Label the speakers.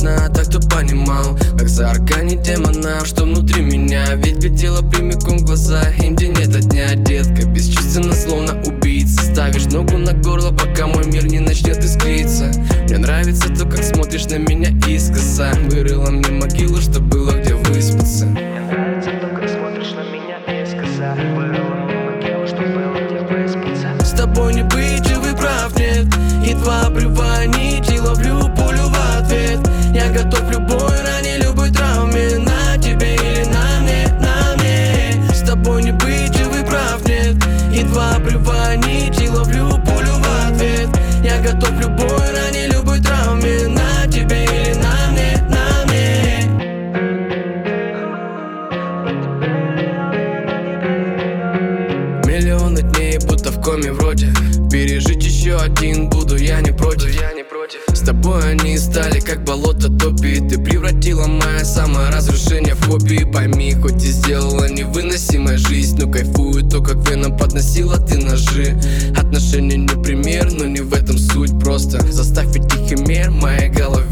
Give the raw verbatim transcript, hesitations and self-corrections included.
Speaker 1: нужна, так кто понимал, как заарканить демона, что внутри меня. Ведь летела прямиком в глаза, им день ото дня. Детка, бесчувственно, словно убийца, ставишь ногу на горло, пока мой мир не начнет искриться. Мне нравится то, как смотришь на меня искоса. Вырыла мне могилу, что было где выспаться.
Speaker 2: Мне нравится то, как смотришь на меня искоса. Вырыла мне могилу, что было где выспаться.
Speaker 1: С тобой не быть, живый прав нет. Едва обрываю нить и ловлю пулю в ответ. Я готов к любой ране, любой травме. На тебе или на мне, на мне. С тобой не быть, живый прав нет. Едва обрываю нить и ловлю пулю в ответ. Я готов к любой ране, любой травме. На тебе или на мне, на мне. Миллионы дней, будто в коме вроде. Пережить еще один буду, я не против, я не против. С тобой они стали как болото топи. Ты превратила мое саморазрушение в хобби. Пойми, хоть и сделала невыносимой жизнь, но кайфую то, как веном подносила ты ножи. Отношения не пример, но не в этом суть. Просто заставь этих химер в моей голове